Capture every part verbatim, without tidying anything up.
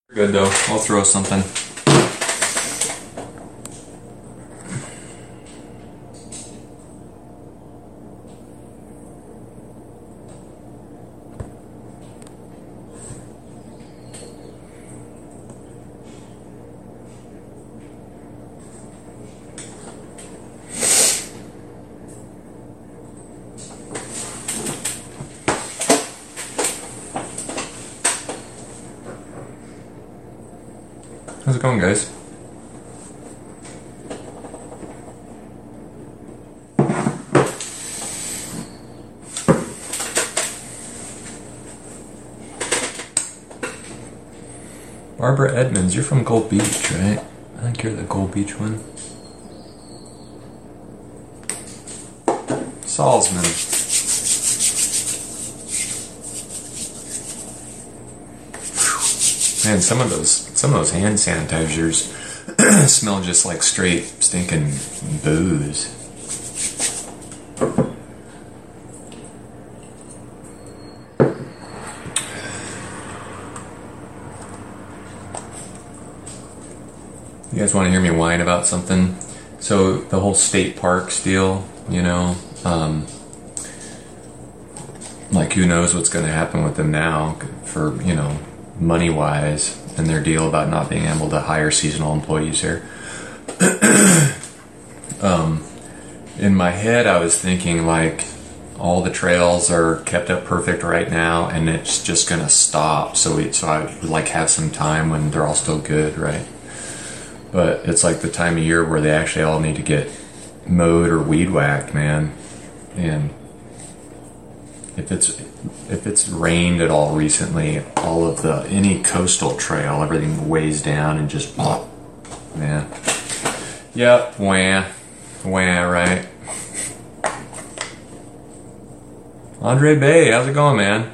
Good though. I'll throw something. How's it going, guys? Barbara Edmonds, you're from Gold Beach, right? I think you're the Gold Beach one. Salzman. Man, some of those some of those hand sanitizers smell just like straight stinking booze. You guys want to hear me whine about something? So the whole state parks deal, you know, um, like who knows what's going to happen with them now for, you know, money wise, and their deal about not being able to hire seasonal employees here. um, in my head, I was thinking like all the trails are kept up perfect right now, and it's just gonna stop. So we, so I would like have some time when they're all still good, right? But it's like the time of year where they actually all need to get mowed or weed whacked, man. And if it's if it's rained at all recently, all of the any coastal trail, everything weighs down and just pop, man. Yep, wah, wah, right. Andre Bay, how's it going, man?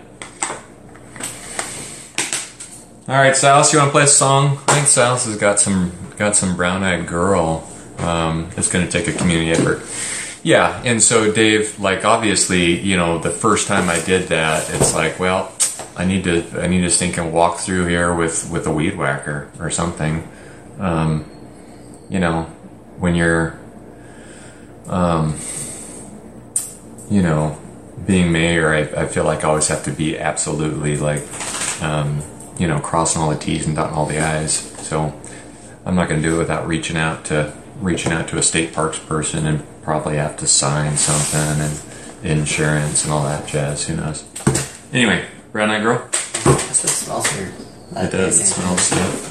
All right, South, you want to play a song? I think South has got some got some Brown Eyed Girl. Um, it's going to take a community effort. Yeah, and so Dave, like obviously, you know, the first time I did that, it's like, well, I need to, I need to sink and walk through here with, with a weed whacker or something. Um, you know, when you're, um, you know, being mayor, I, I feel like I always have to be absolutely like, um, you know, crossing all the T's and dotting all the I's. So I'm not going to do it without reaching out to, reaching out to a state parks person and probably have to sign something and insurance and all that jazz. Who knows? Anyway, Brown Eyed Girl. That's what smells weird. It does. It smells good.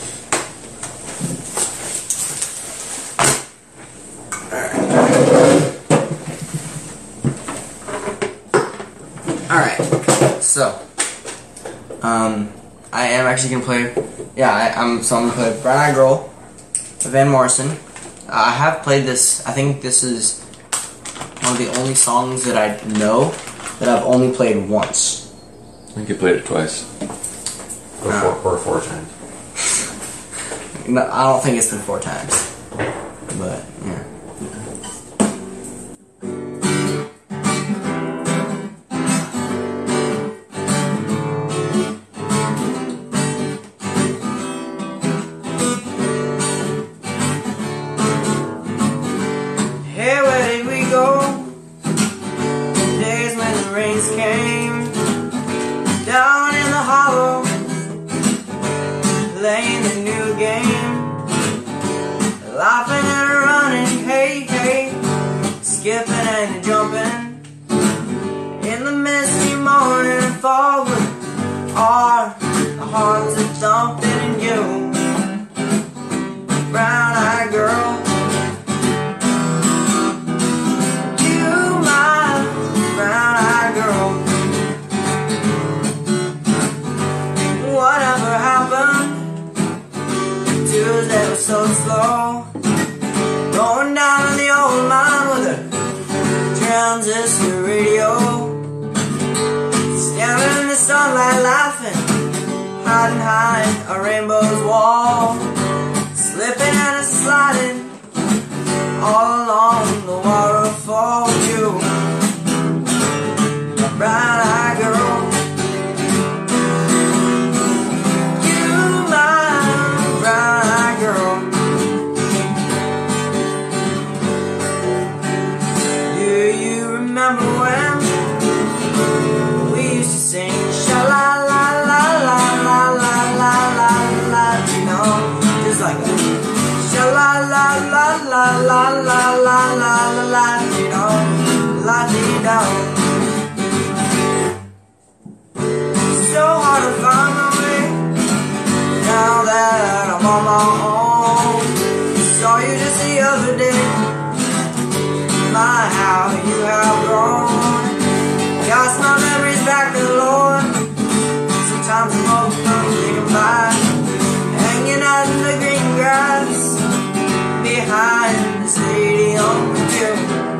All right. So, um, I am actually gonna play. Yeah, I, I'm. So I'm gonna play Brown Eyed Girl, Van Morrison. I have played this. I think this is one of the only songs that I know that I've only played once. I think you played it twice. Or, Uh, four, or four times. No, I don't think it's been four times. But, yeah. Hey, where did we go? Days when the rains came down in the hollow, playing the new game, laughing and running, hey, hey, skipping and jumping in the misty morning fog with our hearts are thumping in you, brown-eyed girl. Whatever happened? Tuesday was so slow, going down in the old mine with a transistor radio, standing in the sunlight laughing, hiding behind a rainbow's wall, slipping and sliding all along the waterfall with you, brown-eyed girl. You, my on my own. Saw you just the other day. My, how you have grown. Got my memories back, the Lord. Sometimes I'm hoping I'm thinking back, hanging out in the green grass behind the stadium field.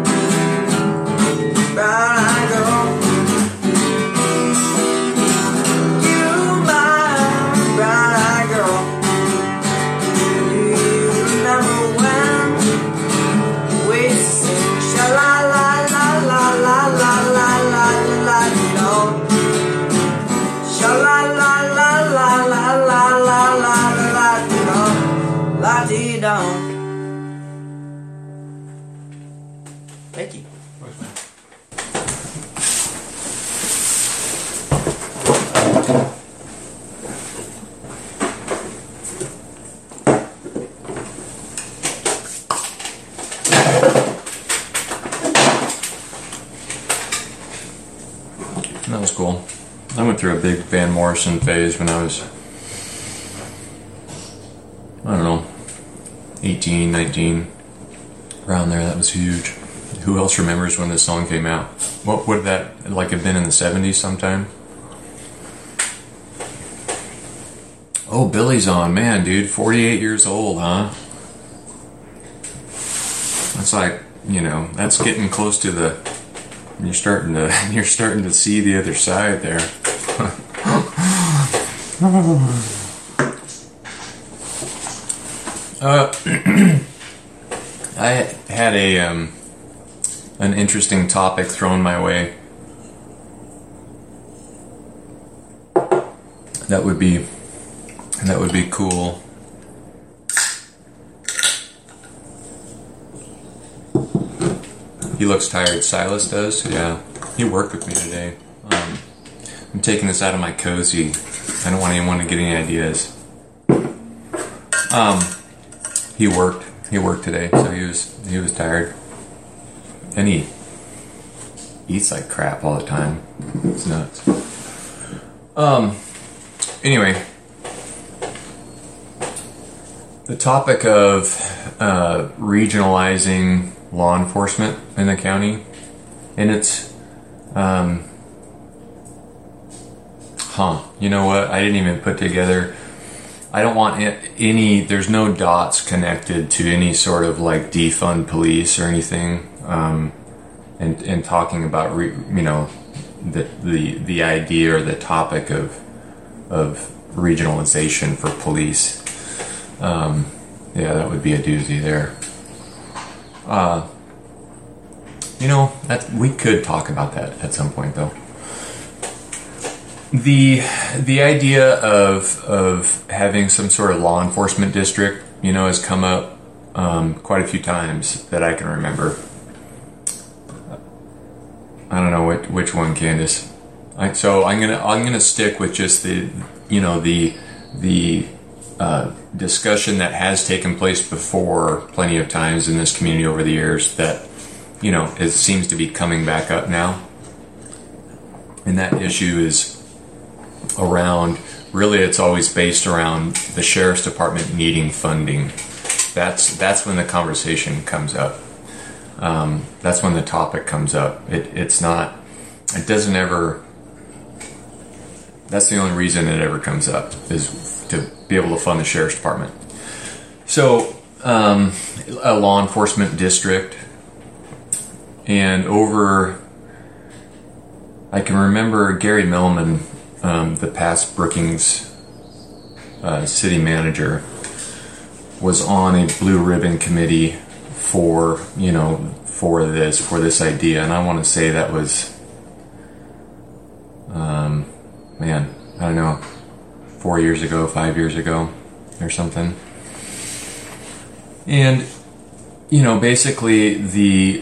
Brown-eyed girl, you my brown-eyed girl. Do you remember when we sing sha-la-la-la-la-la-la-la-la-la, you know? Sha-la-la-la-la-la-la-la-la-la, you know? La-dee-dum. Thank you. That was cool. I went through a big Van Morrison phase when I was, I don't know, eighteen, nineteen, around there. That was huge. Who else remembers when this song came out? What would that like have been in the seventies sometime? Oh, Billy's on, man, dude, forty-eight years old, huh? That's like, you know, that's getting close to the. You're starting to you're starting to see the other side there. uh, I had a um, an interesting topic thrown my way. That would be that would be cool. He looks tired. Silas does? Yeah. He worked with me today. Um, I'm taking this out of my cozy. I don't want anyone to get any ideas. Um, he worked. He worked today, so he was he was tired. And he eats like crap all the time. It's nuts. Um. Anyway, the topic of uh, regionalizing law enforcement in the county, and it's um huh you know what, I didn't even put together, I don't want any, there's no dots connected to any sort of like defund police or anything, um and and talking about re, you know the the the idea or the topic of of regionalization for police. Um yeah, that would be a doozy there. Uh, you know, that we could talk about that at some point, though. The the idea of of having some sort of law enforcement district, you know, has come up um, quite a few times that I can remember. I don't know which which one, Candace. I, so I'm gonna I'm gonna stick with just the you know the the. Uh, discussion that has taken place before plenty of times in this community over the years that, you know, it seems to be coming back up now. And that issue is around, really it's always based around the sheriff's department needing funding. That's that's when the conversation comes up. Um, that's when the topic comes up. It, it's not, it doesn't ever, that's the only reason it ever comes up, is to be able to fund the sheriff's department. So, um, a law enforcement district, and over, I can remember Gary Millman, um, the past Brookings uh, city manager, was on a blue ribbon committee for, you know, for this, for this idea, and I want to say that was, um, man, I don't know, four years ago, five years ago, or something. And, you know, basically the,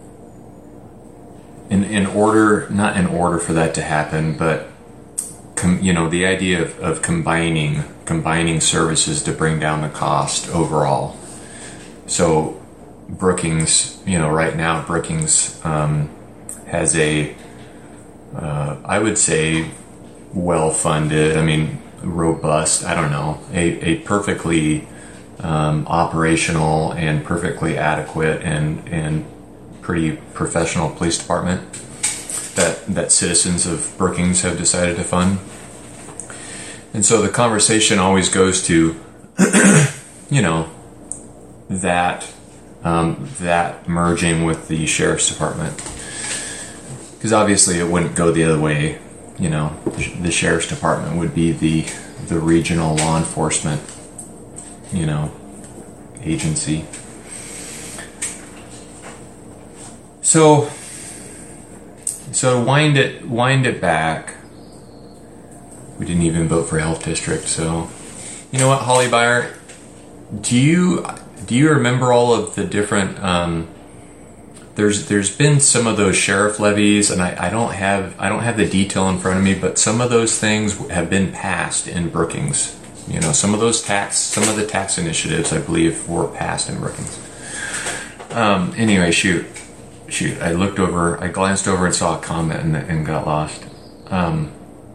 in in order, not in order for that to happen, but, com, you know, the idea of, of combining, combining services to bring down the cost overall. So, Brookings, you know, right now, Brookings um, has a, uh, I would say, well-funded, I mean, robust, I don't know, a, a perfectly um, operational and perfectly adequate and and pretty professional police department that that citizens of Brookings have decided to fund. And so the conversation always goes to, you know, that um, that merging with the sheriff's department, because obviously it wouldn't go the other way. You know, the sheriff's department would be the the regional law enforcement, you know, agency. So, so wind it wind it back. We didn't even vote for health district. So, you know what, Holly Byer, do you do you remember all of the different? Um, there's there's been some of those sheriff levies, and I, I don't have I don't have the detail in front of me, but some of those things have been passed in Brookings. You know, some of those tax some of the tax initiatives, I believe, were passed in Brookings. Um, anyway, shoot. Shoot, I looked over, I glanced over and saw a comment and, and got lost. Um,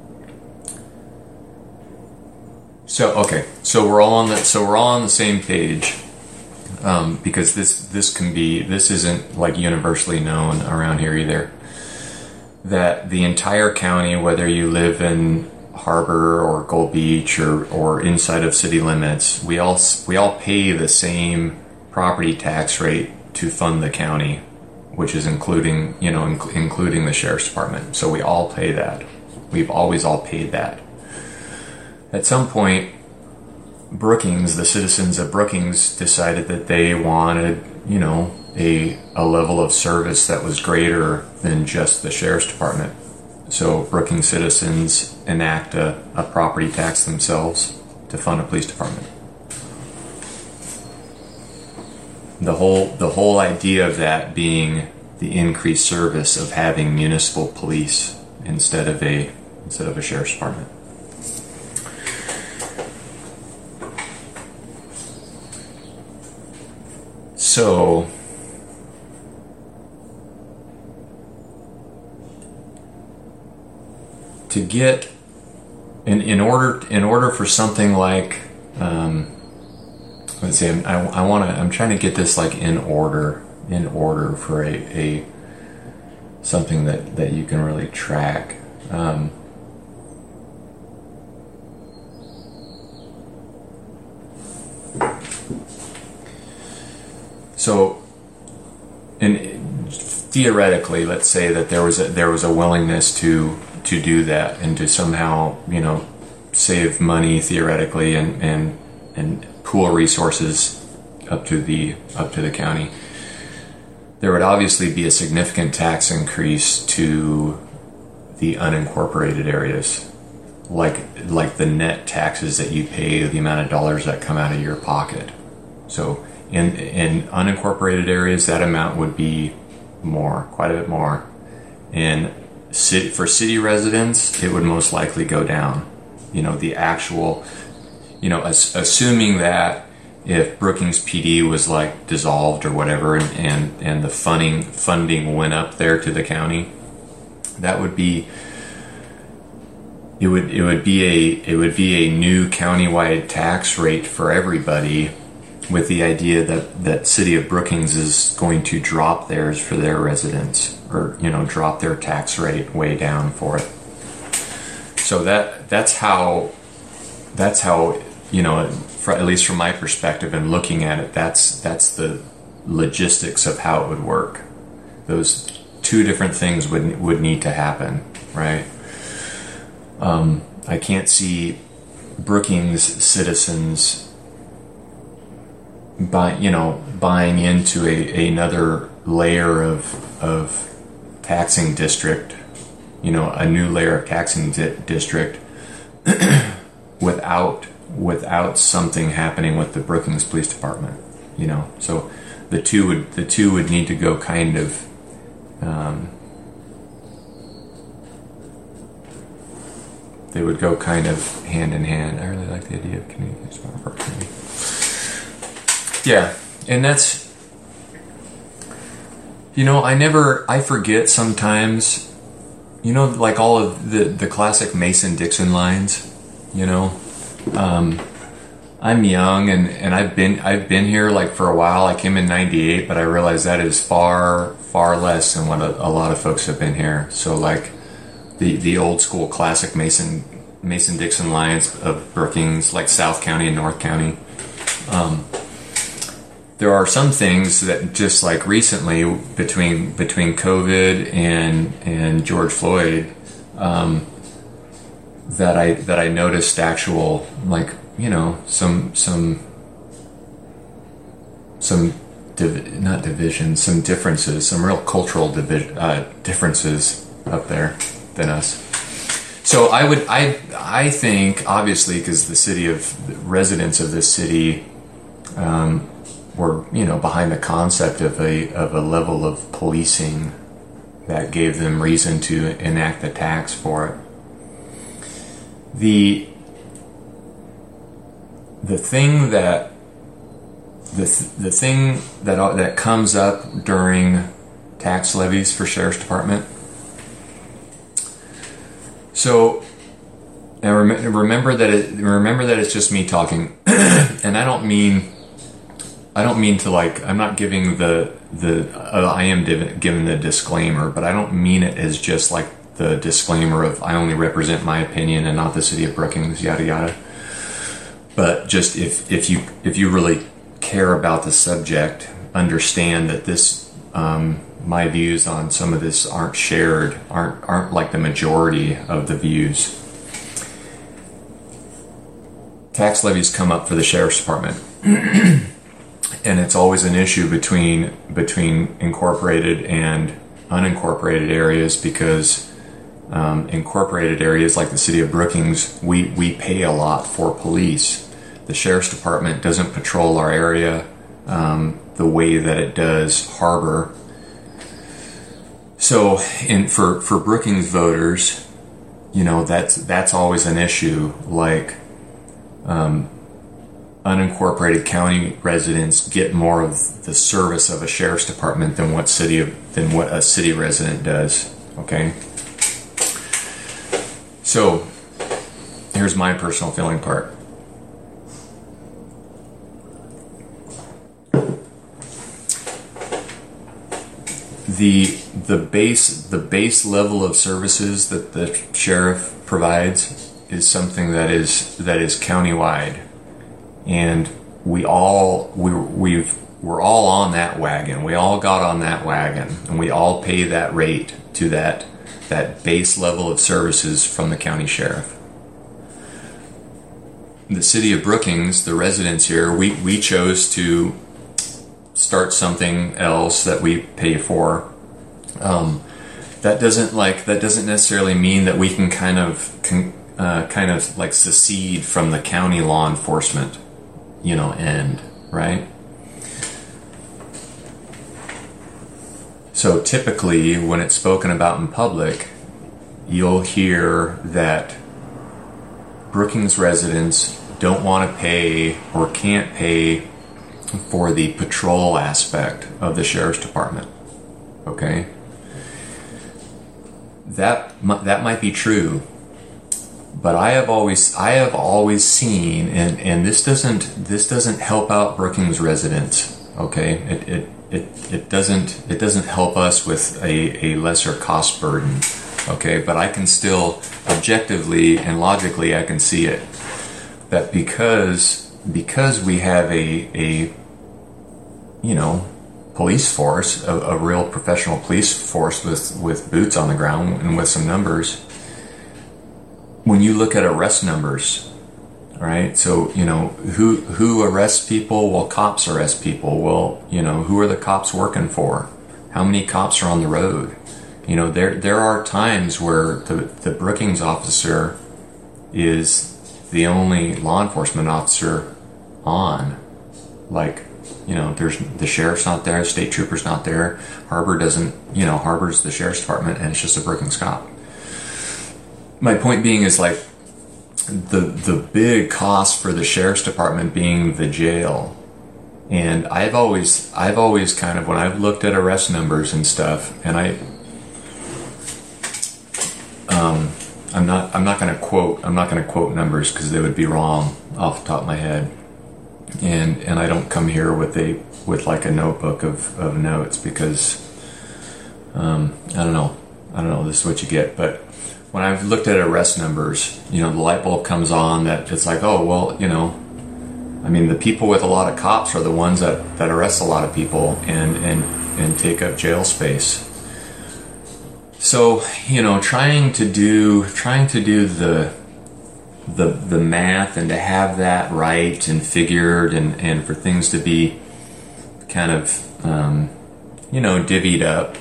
so, okay, so we're all on the, so we're all on the same page, um, because this, this can be, this isn't like universally known around here either, that the entire county, whether you live in Harbor or Gold Beach or, or inside of city limits, we all, we all pay the same property tax rate to fund the county, which is including, you know, inc- including the sheriff's department. So we all pay that. We've always all paid that. At some point, Brookings, the citizens of Brookings, decided that they wanted, you know, a a level of service that was greater than just the sheriff's department. So Brookings citizens enact a, a property tax themselves to fund a police department. The whole the whole idea of that being the increased service of having municipal police instead of a instead of a sheriff's department. So to get in in order in order for something like um, let's see, I, I want to, I'm trying to get this like in order, in order for a, a something that, that you can really track. Um, so, and theoretically, let's say that there was a, there was a willingness to, to do that and to somehow, you know, save money theoretically and, and, and pool resources up to the up to the county. There would obviously be a significant tax increase to the unincorporated areas, like like the net taxes that you pay, the amount of dollars that come out of your pocket. So in in unincorporated areas, that amount would be more, quite a bit more. And city, for city residents, it would most likely go down. You know, the actual You know, as, assuming that if Brookings P D was like dissolved or whatever, and, and, and the funding funding went up there to the county, that would be it would it would be a it would be a new countywide tax rate for everybody, with the idea that that city of Brookings is going to drop theirs for their residents, or you know, drop their tax rate way down for it. So that that's how that's how. You know, for, at least from my perspective and looking at it, that's that's the logistics of how it would work. Those two different things would would need to happen, right? Um, I can't see Brookings citizens buy, you know, buying into a another layer of of taxing district, you know, a new layer of taxing di- district without. without something happening with the Brookings Police Department, you know. So the two would the two would need to go kind of um, they would go kind of hand in hand. I really like the idea of community smart park community. Yeah, and that's, you know, I never I forget sometimes, you know, like all of the the classic Mason-Dixon lines. You know, um, I'm young and, and I've been I've been here like for a while. I came in ninety-eight, but I realize that is far far less than what a, a lot of folks have been here. So like the the old school classic Mason Mason Dixon lines of Brookings, like South County and North County. Um, there are some things that just like recently between between COVID and and George Floyd. Um, that I that I noticed actual like you know some some some div- not divisions, some differences, some real cultural divi- uh, differences up there than us. So I would I I think obviously because the city of the residents of this city um, were you know behind the concept of a of a level of policing that gave them reason to enact the tax for it. The the thing that the th- the thing that that comes up during tax levies for sheriff's department. So, and rem- remember that it, remember that it's just me talking, and I don't mean I don't mean to like I'm not giving the the uh, I am div- giving the disclaimer, but I don't mean it as just like the disclaimer of I only represent my opinion and not the city of Brookings, yada yada. But just if if you if you really care about the subject, understand that this um, my views on some of this aren't shared, aren't aren't like the majority of the views. Tax levies come up for the sheriff's department, and it's always an issue between between incorporated and unincorporated areas because. Um, incorporated areas like the city of Brookings, we, we pay a lot for police. The sheriff's department doesn't patrol our area um, the way that it does Harbor. So, in for, for Brookings voters, you know that's that's always an issue. Like um, unincorporated county residents get more of the service of a sheriff's department than what city of, than what a city resident does. Okay. So, here's my personal feeling part. The the base the base level of services that the sheriff provides is something that is that is countywide, and we all we we've we're all on that wagon. We all got on that wagon, and we all pay that rate to that. that base level of services from the county sheriff. The city of Brookings, the residents here, we, we chose to start something else that we pay for. Um, that doesn't like that doesn't necessarily mean that we can kind of can, uh, kind of like secede from the county law enforcement, you know, end, right? So typically, when it's spoken about in public, you'll hear that Brookings residents don't want to pay or can't pay for the patrol aspect of the sheriff's department. Okay? That that might be true, but I have always I have always seen, and, and this doesn't this doesn't help out Brookings residents. Okay, it it it, it doesn't it doesn't help us with a, a lesser cost burden. Okay, but I can still objectively and logically I can see it that because because we have a a you know police force, a, a real professional police force with, with boots on the ground and with some numbers. When you look at arrest numbers, right? So, you know, who who arrests people? Well, cops arrest people. Well, you know, who are the cops working for? How many cops are on the road? You know, there there are times where the, the Brookings officer is the only law enforcement officer on. Like, you know, there's the sheriff's not there, the state trooper's not there. Harbor doesn't, you know, Harbor's the sheriff's department, and it's just a Brookings cop. My point being is like the the big cost for the sheriff's department being the jail. And I've always I've always kind of when I've looked at arrest numbers and stuff, and I um I'm not I'm not going to quote I'm not going to quote numbers because they would be wrong off the top of my head, and and I don't come here with a with like a notebook of, of notes because um, I don't know I don't know this is what you get. But when I've looked at arrest numbers, you know, the light bulb comes on that it's like, oh well, you know, I mean, the people with a lot of cops are the ones that, that arrest a lot of people and and and take up jail space. So, you know, trying to do trying to do the the the math and to have that right and figured and, and for things to be kind of um, you know, divvied up.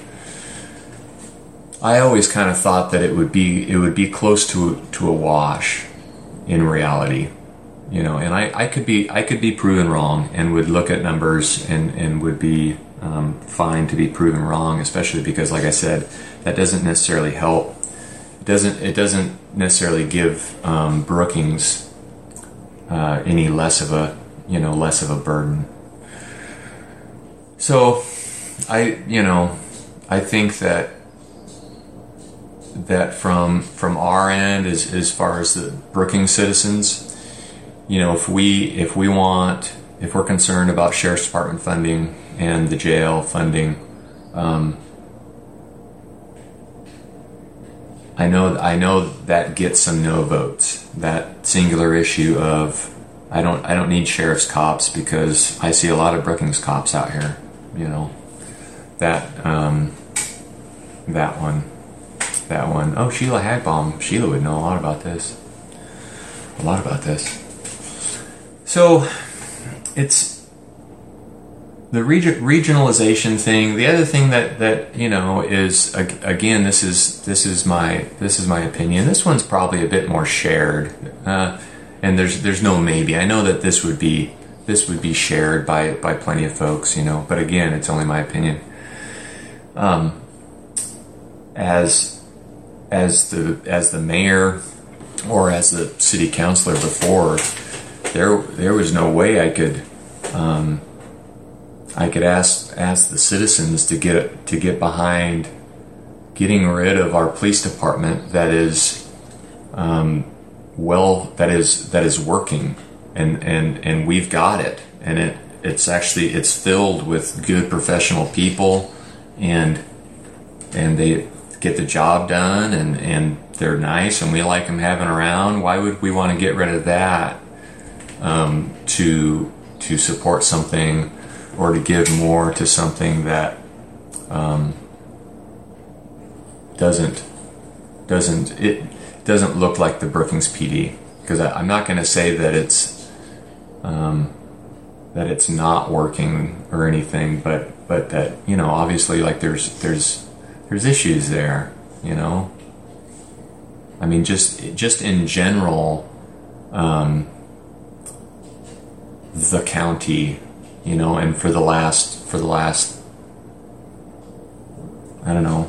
I always kind of thought that it would be it would be close to to a wash in reality. You know, and I, I could be I could be proven wrong and would look at numbers and, and would be um, fine to be proven wrong, especially because, like I said, that doesn't necessarily help. It doesn't it doesn't necessarily give um, Brookings uh, any less of a you know less of a burden. So, I you know I think that that from from our end, as as far as the Brookings citizens, you know, if we if we want if we're concerned about Sheriff's Department funding and the jail funding, um, I know I know that gets some no votes. That singular issue of I don't I don't need sheriff's cops because I see a lot of Brookings cops out here. You know, that um, that one, that one. Oh, Sheila Hagbaum. Sheila would know a lot about this. A lot about this. So it's the regi- regionalization thing. The other thing that, that you know is again this is this is my this is my opinion. This one's probably a bit more shared, uh, and there's there's no maybe. I know that this would be this would be shared by by plenty of folks, you know. But again, it's only my opinion. Um, as as the as the mayor or as the city councilor before. There, there was no way I could, um, I could ask ask the citizens to get to get behind getting rid of our police department that is, um, well, that is that is working, and, and, and we've got it, and it it's actually it's filled with good professional people, and and they get the job done, and, and they're nice, and we like them having around. Why would we want to get rid of that? Um, to to support something or to give more to something that um, doesn't doesn't it doesn't look like the Brookings P D, because I'm not going to say that it's um, that it's not working or anything, but but that you know obviously like there's there's there's issues there, you know. I mean just just in general. Um, the county, you know, and for the last, for the last, I don't know,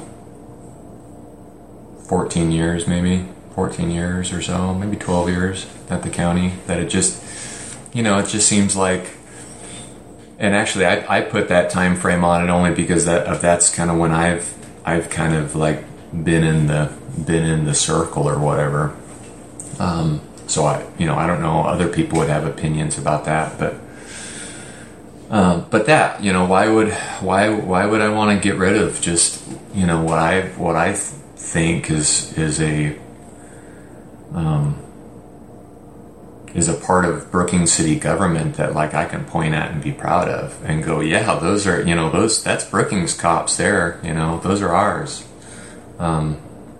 fourteen years, maybe, fourteen years or so, maybe twelve years at the county, that it just, you know, it just seems like, and actually I, I put that time frame on it only because that of that's kind of when I've, I've kind of like been in the, been in the circle or whatever. Um, So I, you know, I don't know. Other people would have opinions about that, but, um, but that, you know, why would, why, why would I want to get rid of just, you know, what I, what I think is is a, um, is a part of Brookings City government that like I can point at and be proud of and go, yeah, those are, you know, those that's Brookings cops there, you know, those are ours. Um,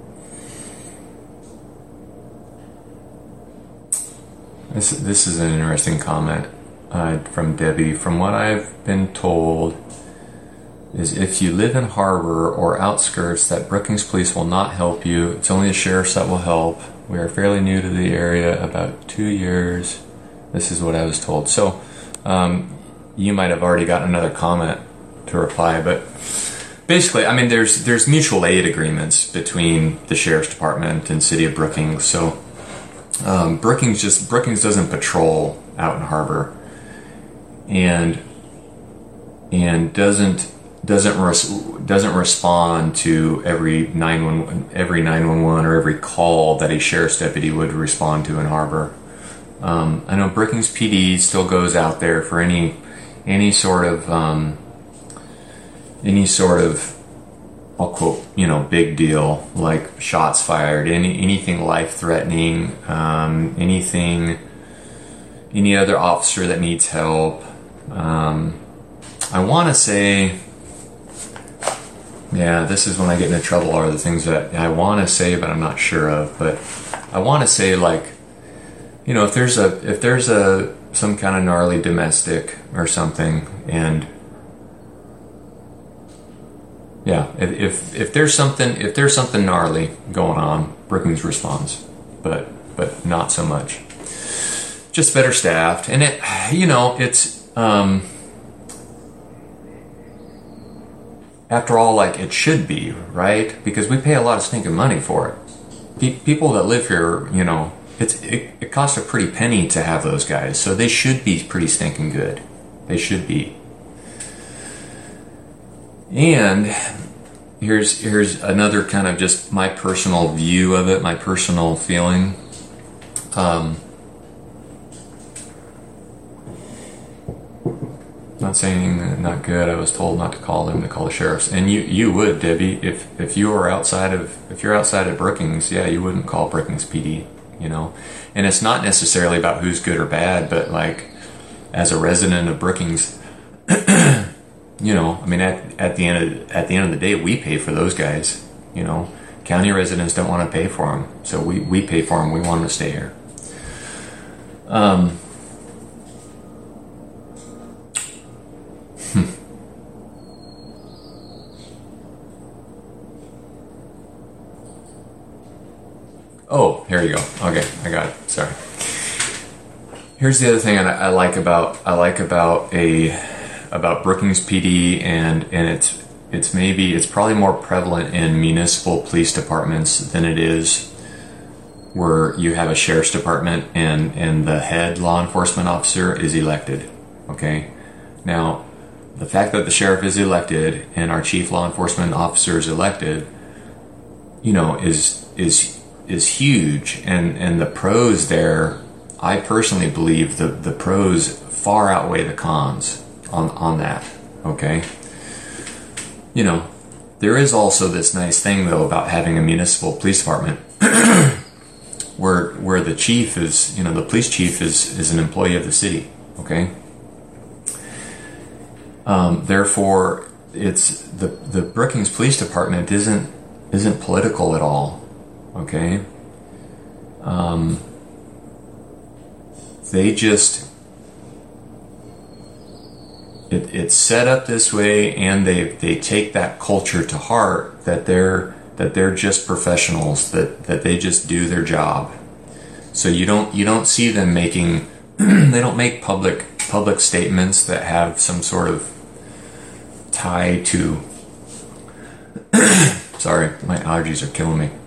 This this is an interesting comment uh, from Debbie. From what I've been told, is if you live in Harbor or outskirts, that Brookings Police will not help you. It's only the sheriffs that will help. We are fairly new to the area, about two years. This is what I was told. So um, you might have already got another comment to reply, but basically, I mean, there's there's mutual aid agreements between the sheriff's department and City of Brookings. So. Um, Brookings just Brookings doesn't patrol out in Harbor, and and doesn't doesn't res- doesn't respond to every nine one one every nine one one or every call that a sheriff's deputy would respond to in Harbor. Um, I know Brookings P D still goes out there for any any sort of um, any sort of, I'll quote, you know, big deal, like shots fired, any anything life threatening, um, anything, any other officer that needs help. Um, I want to say, yeah, this is when I get into trouble, are the things that I want to say, but I'm not sure of. But I want to say, like, you know, if there's a if there's a some kind of gnarly domestic or something, and yeah, if, if if there's something if there's something gnarly going on, Brookings responds, but but not so much. Just better staffed, and it, you know, it's um, after all, like it should be, right? Because we pay a lot of stinking money for it. Pe- people that live here, you know, it's it, it costs a pretty penny to have those guys, so they should be pretty stinking good. They should be. And here's here's another kind of just my personal view of it, my personal feeling. Um, not saying anything not good. I was told not to call them, to call the sheriffs. And you you would, Debbie, if if you were outside of if you're outside of Brookings, yeah, you wouldn't call Brookings P D, you know. And it's not necessarily about who's good or bad, but like as a resident of Brookings, you know, I mean, at, at the end of at the end of the day, we pay for those guys. You know, county residents don't want to pay for them, so we, we pay for them. We want them to stay here. Um. Hmm. Oh, here you go. Okay, I got it. Sorry. Here's the other thing I, I like about I like about a about Brookings P D, and and it's it's maybe it's probably more prevalent in municipal police departments than it is where you have a sheriff's department and and the head law enforcement officer is elected. Okay, now the fact that the sheriff is elected and our chief law enforcement officer is elected, you know, is is is huge, and and the pros there, I personally believe the the pros far outweigh the cons on on that. Okay, you know, there is also this nice thing though about having a municipal police department where where the chief is, you know, the police chief is is an employee of the city. Okay, um, therefore it's the the Brookings Police Department isn't isn't political at all. Okay, um, they just It, it's set up this way, and they they take that culture to heart, that they're that they're just professionals, that, that they just do their job. So you don't you don't see them making they don't make public public statements that have some sort of tie to sorry, my allergies are killing me.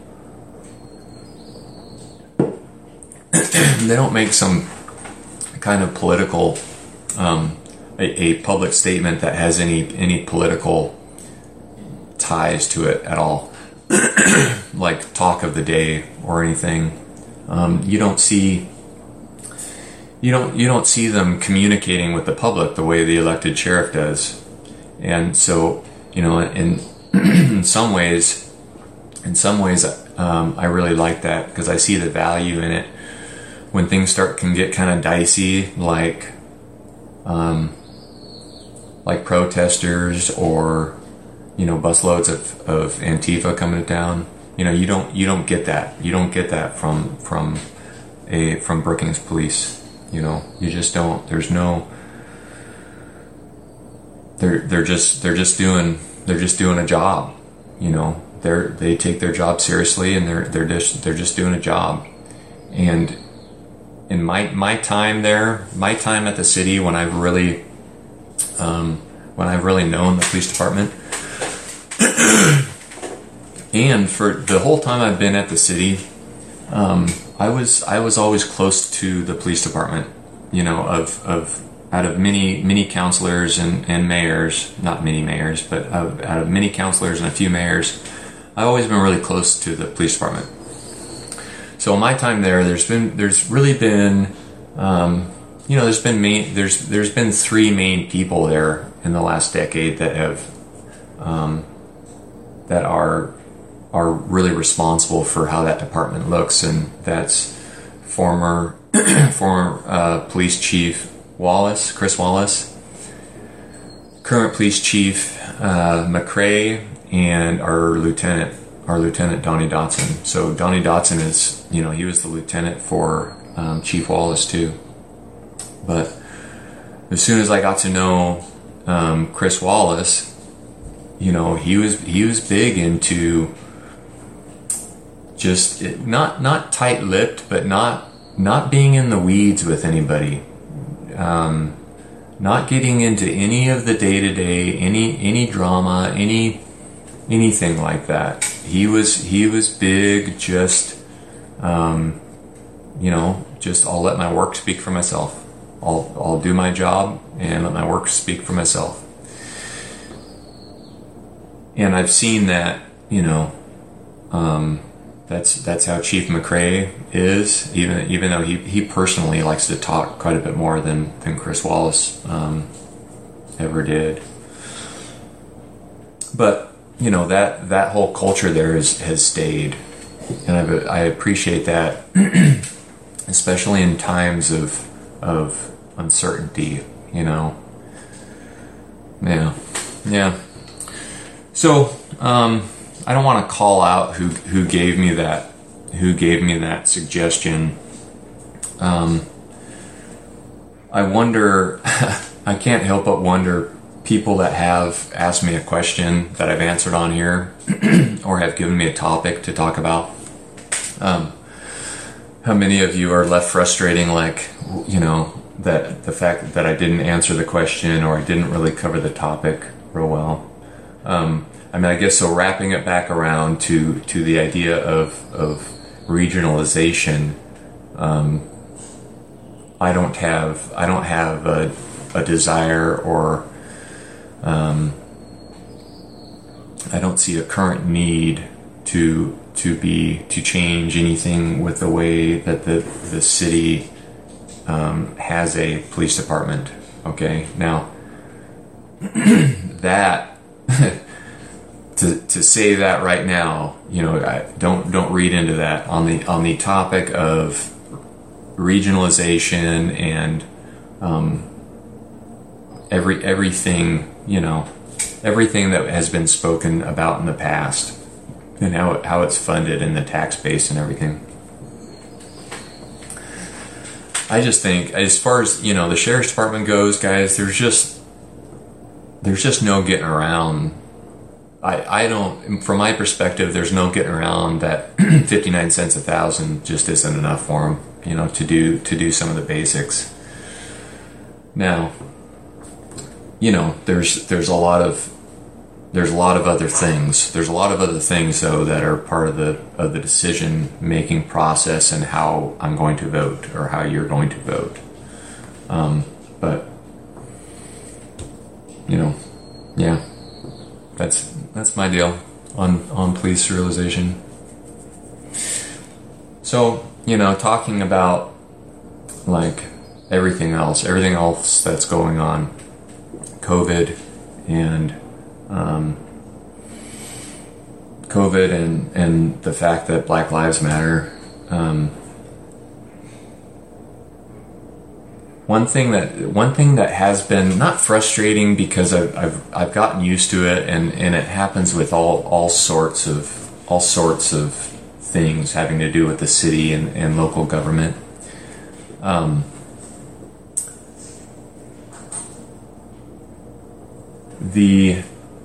They don't make some kind of political um, A, a public statement that has any any political ties to it at all, like talk of the day or anything. Um, you don't see you don't you don't see them communicating with the public the way the elected sheriff does, and so you know in in some ways, in some ways, um, I really like that because I see the value in it when things start can get kind of dicey, like. Um, like protesters or, you know, busloads of, of Antifa coming to town. You know, you don't you don't get that. You don't get that from from a from Brookings Police. You know, you just don't. There's no. They're they're just they're just doing they're just doing a job. You know, they're they take their job seriously, and they're they're just they're just doing a job. And in my my time there, my time at the city, when I've really um, when I've really known the police department, and for the whole time I've been at the city, um, I was I was always close to the police department. You know, of of out of many many councilors and, and mayors, not many mayors, but out of, out of many councilors and a few mayors, I've always been really close to the police department. So in my time there, there's been there's really been um, you know there's been main, there's there's been three main people there in the last decade that have um, that are are really responsible for how that department looks, and that's former former uh, police chief Wallace, Chris Wallace, current police chief uh, McCrae, and our lieutenant, our lieutenant Donnie Dotson. So Donnie Dotson is, you know, he was the lieutenant for um, Chief Wallace too. But as soon as I got to know um, Chris Wallace, you know, he was he was big into just it, not not tight-lipped, but not not being in the weeds with anybody. Um, not getting into any of the day-to-day, any any drama, any anything like that. He was he was big. Just um, you know, just I'll let my work speak for myself. I'll I'll do my job and let my work speak for myself. And I've seen that, you know. Um, That's that's how Chief McCrae is, even even though he, he personally likes to talk quite a bit more than, than Chris Wallace um, ever did. But you know that that whole culture there is, has stayed, and I've, I appreciate that, especially in times of of uncertainty. You know, yeah, yeah. So. Um, I don't want to call out who who gave me that who gave me that suggestion. Um, I wonder. I can't help but wonder people that have asked me a question that I've answered on here, or have given me a topic to talk about. Um, how many of you are left frustrating, like, you know, that the fact that I didn't answer the question or I didn't really cover the topic real well. Um, I mean, I guess so. Wrapping it back around to, to the idea of of regionalization, um, I don't have I don't have a, a desire or um, I don't see a current need to to be to change anything with the way that the the city um, has a police department. Okay, now that. To, to say that right now, you know, I don't don't read into that on the on the topic of regionalization and um, every everything, you know, everything that has been spoken about in the past and how it, how it's funded and the tax base and everything. I just think, as far as, you know, the sheriff's department goes, guys, there's just there's just no getting around. I, I don't, from my perspective, there's no getting around that fifty-nine cents a thousand just isn't enough for them, you know, to do to do some of the basics. Now, you know, there's there's a lot of there's a lot of other things. There's a lot of other things though that are part of the of the decision making process and how I'm going to vote or how you're going to vote. Um, but you know, yeah. That's that's my deal on, on police realization. So, you know, talking about like everything else, everything else that's going on, COVID and um, COVID and, and the fact that Black Lives Matter. Um, One thing that one thing that has been not frustrating because I've I've, I've gotten used to it, and, and it happens with all, all sorts of all sorts of things having to do with the city and, and local government. Um, the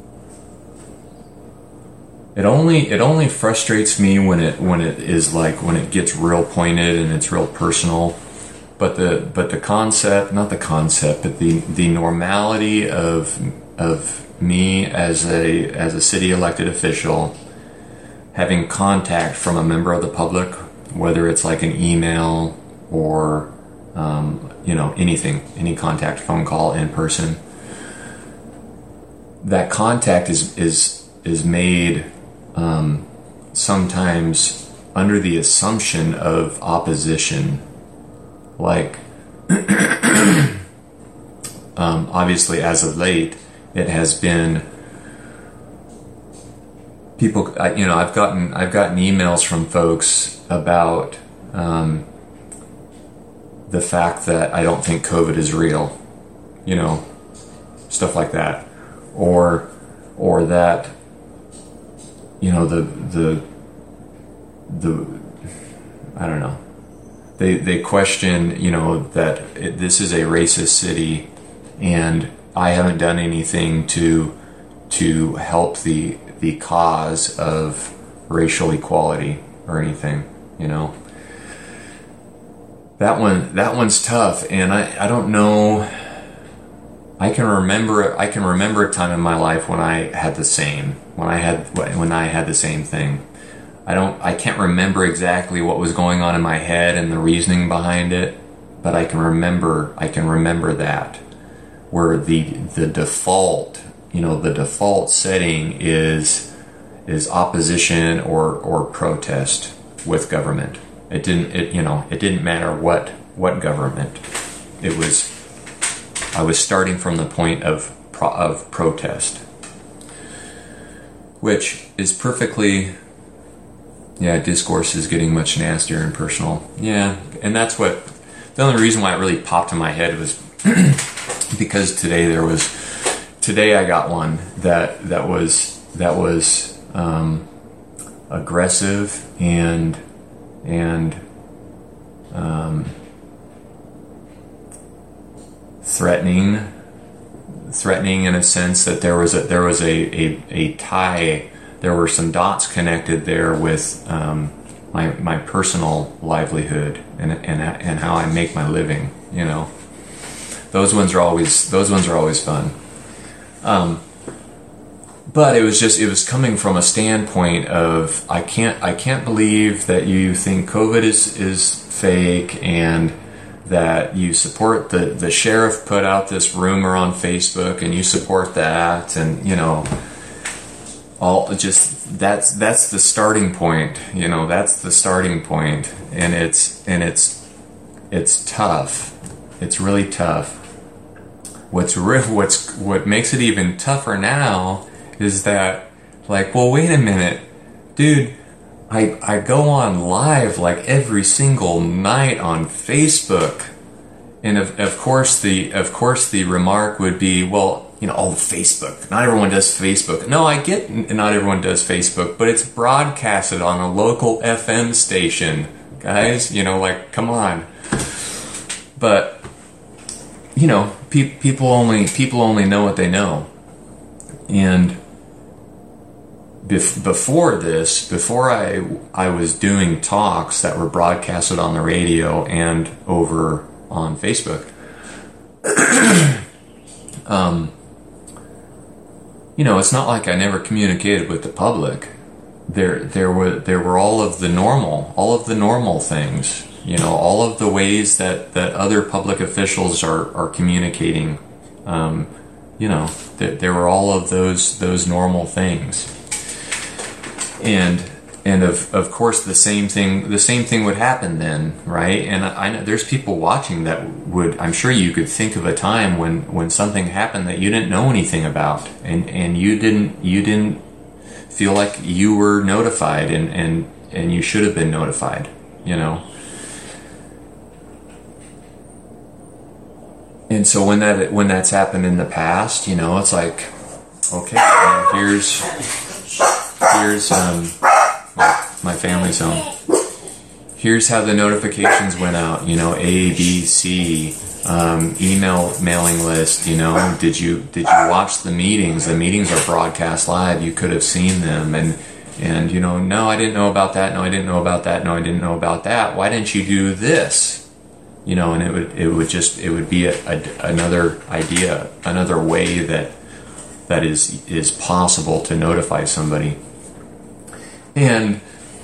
it only it only frustrates me when it when it is like when it gets real pointed and it's real personal. But the but the concept, not the concept, but the, the normality of of me as a as a city elected official having contact from a member of the public, whether it's like an email or um, you know, anything, any contact, phone call, in person. That contact is is is made um, sometimes under the assumption of opposition, like um, obviously as of late it has been people. You know, I've gotten I've gotten emails from folks about um, the fact that I don't think COVID is real, you know, stuff like that. Or, or that, you know, the the the I don't know. They they question, you know, that it, this is a racist city, and I haven't done anything to to help the the cause of racial equality or anything, you know. That one that one's tough, and I I don't know. I can remember I can remember a time in my life when I had the same when I had when I had the same thing. I don't I can't remember exactly what was going on in my head and the reasoning behind it, but I can remember I can remember that where the the default, you know, the default setting is is opposition or or protest with government. It didn't it you know, it didn't matter what what government. It was I was starting from the point of pro- of protest, which is perfectly, yeah, discourse is getting much nastier and personal. Yeah, and that's what, the only reason why it really popped in my head was because today there was, today I got one that, that was, that was um, aggressive and, and, um, threatening, threatening in a sense that there was a there was a, a, a tie, there were some dots connected there with um, my my personal livelihood and and and how I make my living. You know, those ones are always those ones are always fun. Um, but it was just it was coming from a standpoint of I can't I can't believe that you think COVID is is fake and that you support the, the sheriff put out this rumor on Facebook and you support that, and you know, all just that's that's the starting point, you know, that's the starting point, and it's and it's it's tough. It's really tough. What's re- what's what makes it even tougher now is that, like, well, wait a minute, dude. I, I go on live like every single night on Facebook, and of, of course the of course the remark would be, well, you know, oh, Facebook. Not everyone does Facebook. No, I get not everyone does Facebook, but it's broadcasted on a local F M station, guys. You know, like, come on. But you know, pe- people only people only know what they know, and. Before this, before I I was doing talks that were broadcasted on the radio and over on Facebook, um, you know, it's not like I never communicated with the public. There there were there were all of the normal, all of the normal things, you know, all of the ways that, that other public officials are are communicating. Um, you know, that there were all of those those normal things. And and of of course the same thing the same thing would happen then, right? And I, I know there's people watching that would, I'm sure you could think of a time when, when something happened that you didn't know anything about, and, and you didn't you didn't feel like you were notified, and, and, and you should have been notified, you know. And so when that when that's happened in the past, you know, it's like, okay, well, here's here's um my, my family's home. Here's how the notifications went out, you know, A, B, C, um, email mailing list, you know, did you did you watch the meetings? The meetings are broadcast live. You could have seen them, and and you know, no, I didn't know about that. No, I didn't know about that. No, I didn't know about that. Why didn't you do this? You know, and it would it would just it would be a, a, another idea, another way that that is is possible to notify somebody. And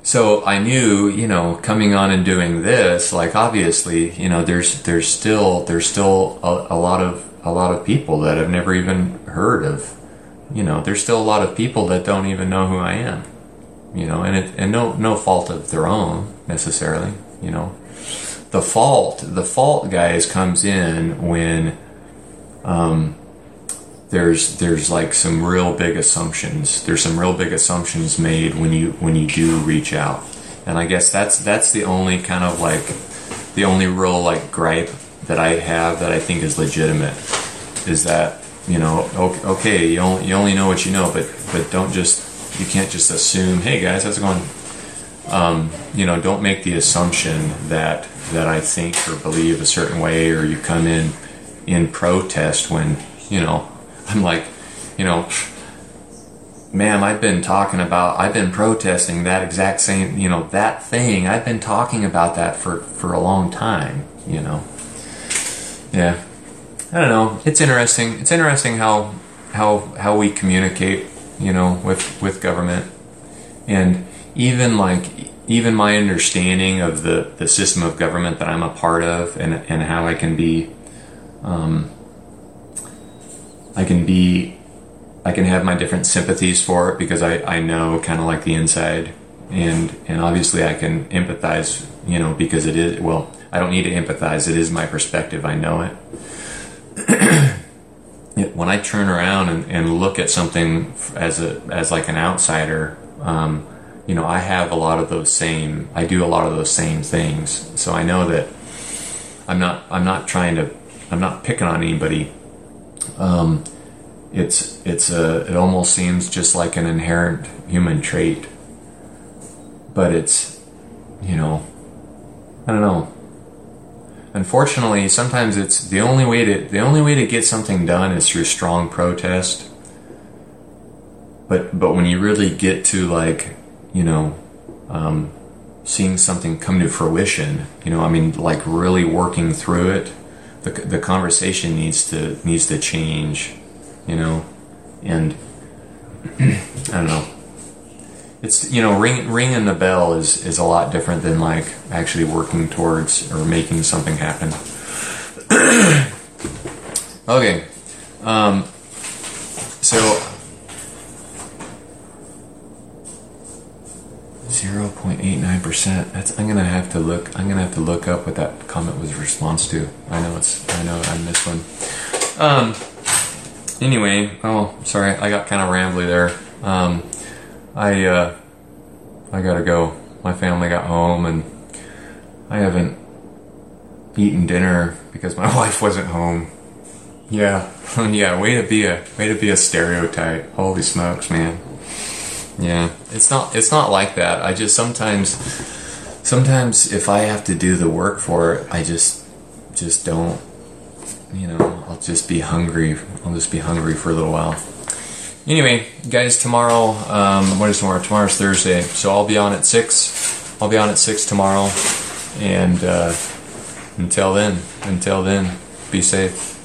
so I knew, you know, coming on and doing this, like obviously, you know, there's there's still there's still a, a lot of a lot of people that have never even heard of, you know, there's still a lot of people that don't even know who I am, you know, and it, and no no fault of their own necessarily, you know. The fault the fault guys comes in when um there's there's like some real big assumptions. There's some real big assumptions made when you when you do reach out. And I guess that's that's the only kind of like the only real like gripe that I have that I think is legitimate is that, you know, okay, you only, you only know what you know, but but don't just, you can't just assume, hey guys, how's it going? Um, you know, don't make the assumption that that I think or believe a certain way, or you come in in protest when, you know, I'm like, you know, ma'am, I've been talking about, I've been protesting that exact same, you know, that thing. I've been talking about that for, for a long time, you know. Yeah. I don't know. It's interesting. It's interesting how, how, how we communicate, you know, with, with government. And even like, even my understanding of the, the system of government that I'm a part of, and, and how I can be, um, I can be, I can have my different sympathies for it because I, I know kind of like the inside, and and obviously I can empathize, you know, because it is, well, I don't need to empathize, it is my perspective, I know it. When I turn around and, and look at something as a as like an outsider, um, you know, I have a lot of those same, I do a lot of those same things, so I know that I'm not I'm not trying to, I'm not picking on anybody. Um, it's it's a it almost seems just like an inherent human trait, but it's, you know, I don't know. Unfortunately, sometimes it's the only way to the only way to get something done is through strong protest. But but when you really get to like, you know, um, seeing something come to fruition, you know, I mean, like really working through it. The, the conversation needs to needs to change, you know, and I don't know. It's, you know, ring, ringing the bell is, is a lot different than like actually working towards or making something happen. Okay, um, so zero point eight nine percent. That's, I'm gonna have to look. I'm gonna have to look up what that comment was a response to. I know it's. I know I missed one. Um. Anyway, oh, sorry, I got kind of rambly there. Um, I uh, I gotta go. My family got home, and I haven't eaten dinner because my wife wasn't home. Yeah, yeah. Way to be a way to be a stereotype. Holy smokes, man. Yeah, it's not it's not like that. I just sometimes sometimes if I have to do the work for it, I just just don't, you know, I'll just be hungry. I'll just be hungry for a little while. Anyway, guys, tomorrow, um, what is tomorrow? Tomorrow's Thursday, so I'll be on at six. I'll be on at six tomorrow, and uh, until then, until then, be safe.